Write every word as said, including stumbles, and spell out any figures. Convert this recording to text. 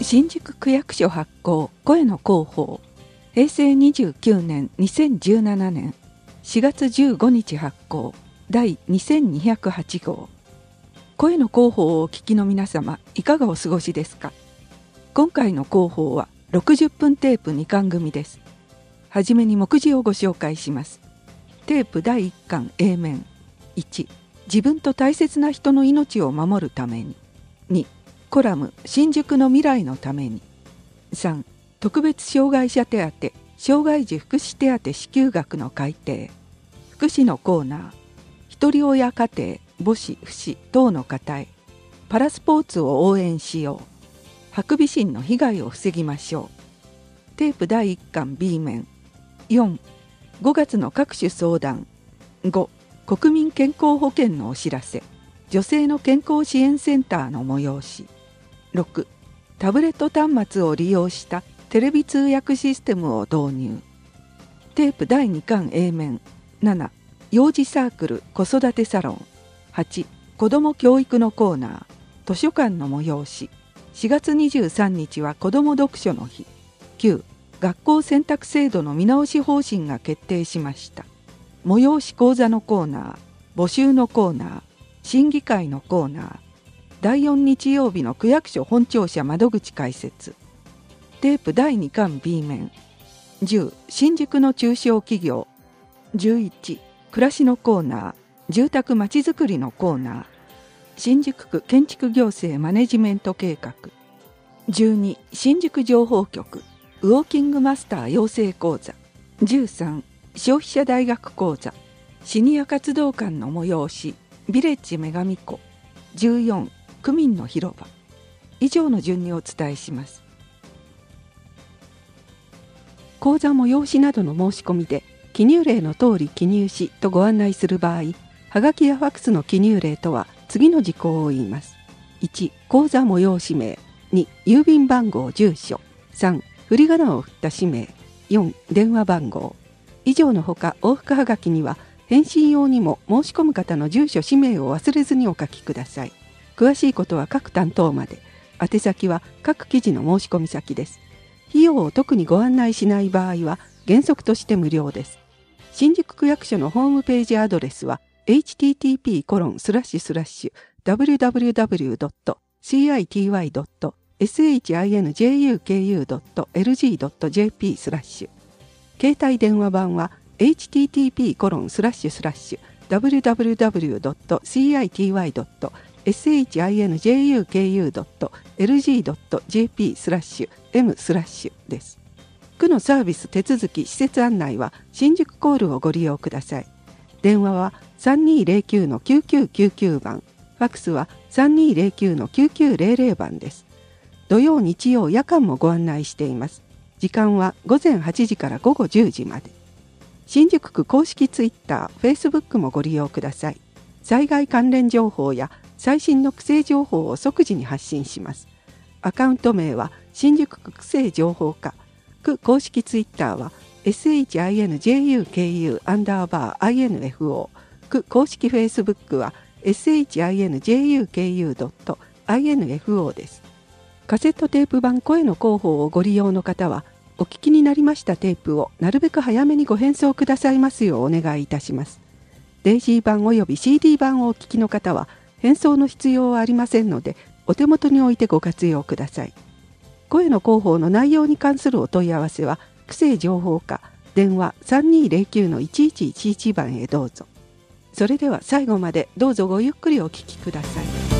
新宿区役所発行声の広報へいせいにじゅうきゅうねんにせんじゅうななねんしがつじゅうごにち発行第にせんにひゃくはちごう。声の広報をお聞きの皆様、いかがお過ごしですか。今回の広報はろくじゅっぷんテープにかん組です。はじめに目次をご紹介します。テープだいいっかん A 面。いち、自分と大切な人の命を守るために。に、コラム新宿の未来のために。さん、特別障害者手当、障害児福祉手当支給額の改定。福祉のコーナー、ひとり親家庭、母子、父子等の方へ。パラスポーツを応援しよう。ハクビシンの被害を防ぎましょう。テープだいいっかん B 面。よん、ごがつの各種相談。ご、国民健康保険のお知らせ。女性の健康支援センターの催し。ろく、タブレット端末を利用したテレビ通訳システムを導入。テープだいにかん A 面。なな、幼児サークル子育てサロン。はち、子ども教育のコーナー図書館の催し。しがつにじゅうさんにちは子ども読書の日。きゅう、学校選択制度の見直し方針が決定しました。催し講座のコーナー、募集のコーナー、審議会のコーナー。だいよん日曜日の区役所本庁舎窓口開設。テープだいにかん B 面。じゅう、新宿の中小企業。じゅういち、暮らしのコーナー、住宅まちづくりのコーナー。新宿区建築行政マネジメント計画。じゅうに、新宿情報局ウォーキングマスター養成講座。じゅうさん、消費者大学講座シニア活動館の催しビレッジ女神湖。じゅうよん、区民の広場。以上の順にお伝えします。講座催しなどの申し込みで記入例の通り記入しとご案内する場合、はがきやファックスの記入例とは次の事項を言います。いち、講座催し名。に、郵便番号住所。さん、振り仮名を振った氏名。よん、電話番号。以上のほか往復はがきには返信用にも申し込む方の住所氏名を忘れずにお書きください。詳しいことは各担当まで。宛先は各記事の申し込み先です。費用を特にご案内しない場合は原則として無料です。新宿区役所のホームページアドレスは エイチティーティーピーコロンスラッシュスラッシュダブリューダブリューダブリュードットシーアイティーワイドットエスエイチアイエヌジェイユーケーユードットエルジードットジェーピー スラッシュ。携帯電話番は エイチティーティーピーコロンスラッシュスラッシュダブリューダブリューダブリュードットシーアイティーワイドットエスエイチアイエヌジェイユーケーユードットエルジードットジェーピー スラッシュ エム スラッシュです。区のサービス手続き施設案内は新宿コールをご利用ください。電話は さんにーぜろきゅうのきゅうきゅうきゅうきゅう 番、ファックスは さんにーぜろきゅうのきゅうきゅうゼロゼロ 番です。土曜日曜夜間もご案内しています。時間はごぜんはちじからごごじゅうじまで。新宿区公式ツイッター、フェイスブックもご利用ください。災害関連情報や最新の区政情報を即時に発信します。アカウント名は新宿区区政情報課。区公式ツイッターは エスエイチアイエヌジェイユーケーユー アンダーバー アイエヌエフオー。区公式フェイスブックは エスエイチアイエヌジェイユーケーユードットアイエヌエフオー です。カセットテープ版声の広報をご利用の方は、お聞きになりましたテープをなるべく早めにご返送くださいますようお願いいたします。デイジー版および シーディー 版をお聞きの方は、返送の必要はありませんので、お手元に置いてご活用ください。声の広報の内容に関するお問い合わせは、区政情報課、電話 さんにーぜろきゅうのいちいちいちいち 番へどうぞ。それでは最後までどうぞごゆっくりお聞きください。